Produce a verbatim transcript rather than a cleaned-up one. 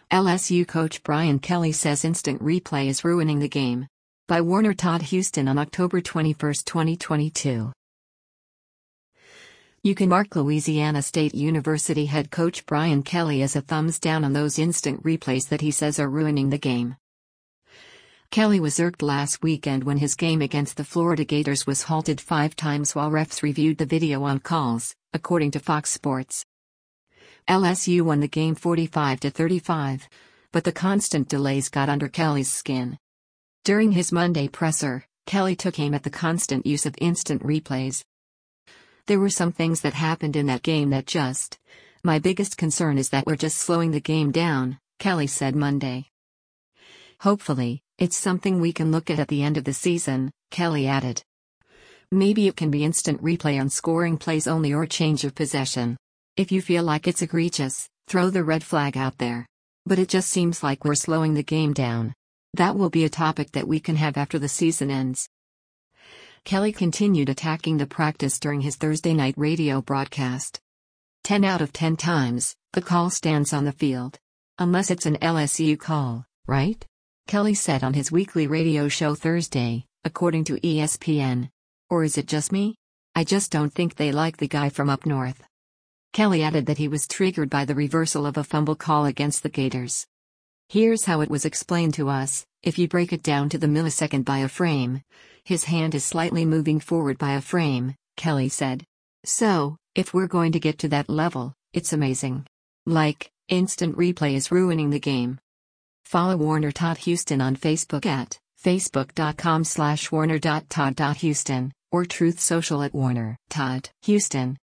L S U coach Brian Kelly says instant replay is ruining the game. By Warner Todd Houston on October twenty-first, twenty twenty-two. You can mark Louisiana State University head coach Brian Kelly as a thumbs down on those instant replays that he says are ruining the game. Kelly was irked last weekend when his game against the Florida Gators was halted five times while refs reviewed the video on calls, according to Fox Sports. L S U won the game forty-five to thirty-five, but the constant delays got under Kelly's skin. During his Monday presser, Kelly took aim at the constant use of instant replays. There were some things that happened in that game that just... My biggest concern is that we're just slowing the game down, Kelly said Monday. Hopefully, it's something we can look at at the end of the season, Kelly added. Maybe it can be instant replay on scoring plays only or change of possession. If you feel like it's egregious, throw the red flag out there. But it just seems like we're slowing the game down. That will be a topic that we can have after the season ends. Kelly continued attacking the practice during his Thursday night radio broadcast. Ten out of ten times, the call stands on the field. Unless it's an L S U call, right? Kelly said on his weekly radio show Thursday, according to E S P N. Or is it just me? I just don't think they like the guy from up north. Kelly added that he was triggered by the reversal of a fumble call against the Gators. Here's how it was explained to us: if you break it down to the millisecond by a frame, his hand is slightly moving forward by a frame, Kelly said. So, if we're going to get to that level, it's amazing. Like, instant replay is ruining the game. Follow Warner Todd Houston on Facebook at facebook.com slash warner.todd.houston or Truth Social at Warner Todd Houston.